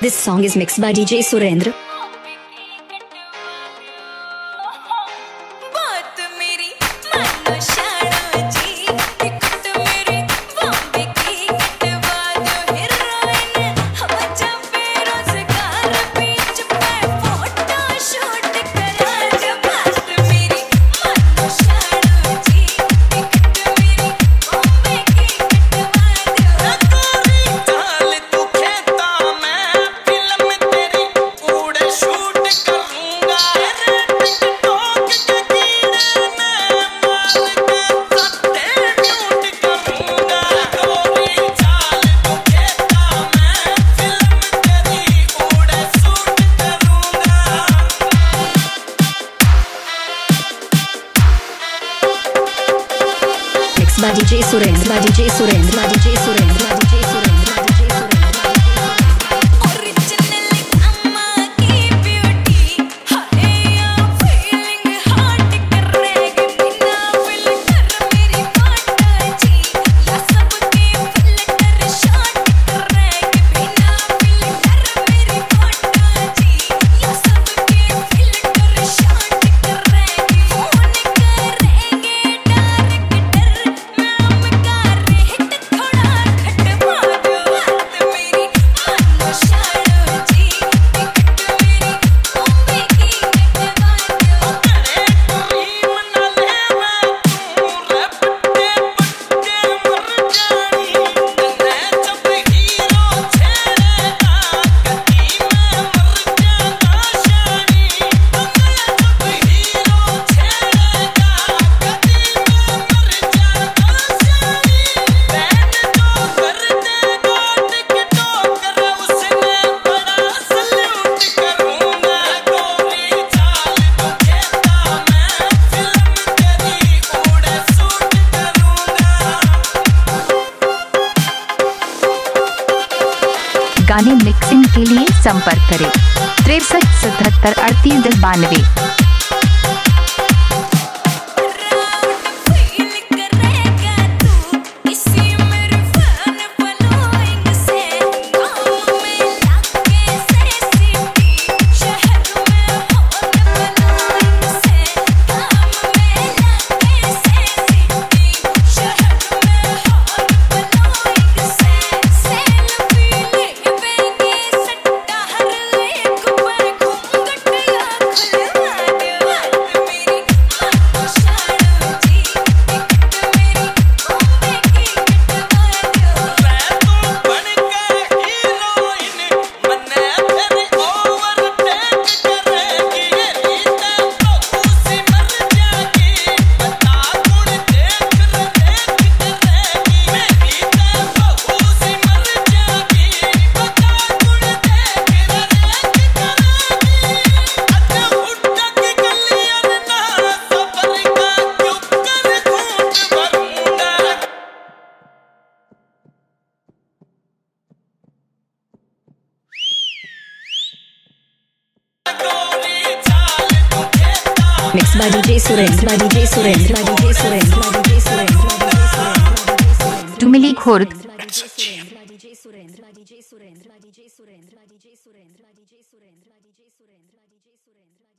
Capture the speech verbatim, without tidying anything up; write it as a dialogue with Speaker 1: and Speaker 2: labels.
Speaker 1: This song is mixed by D J Surendra. By D J Surendra, by D J Surendra, by D J Surendra, by D J Surendra.
Speaker 2: गाने mixing के लिए संपर्क करें तिरसठ सतहत्तर अड़तीस दस बानवे।
Speaker 1: Mixed by D J Surendra, by D J Surendra, by D J Surendra, by D J Surendra.
Speaker 2: टुमिली Khurd.
Speaker 1: by D J Surendra, by D J Surendra, by D J Surendra, by D J Surendra, by D J Surendra, by D J Surendra, by D J Surendra, by D J Surendra.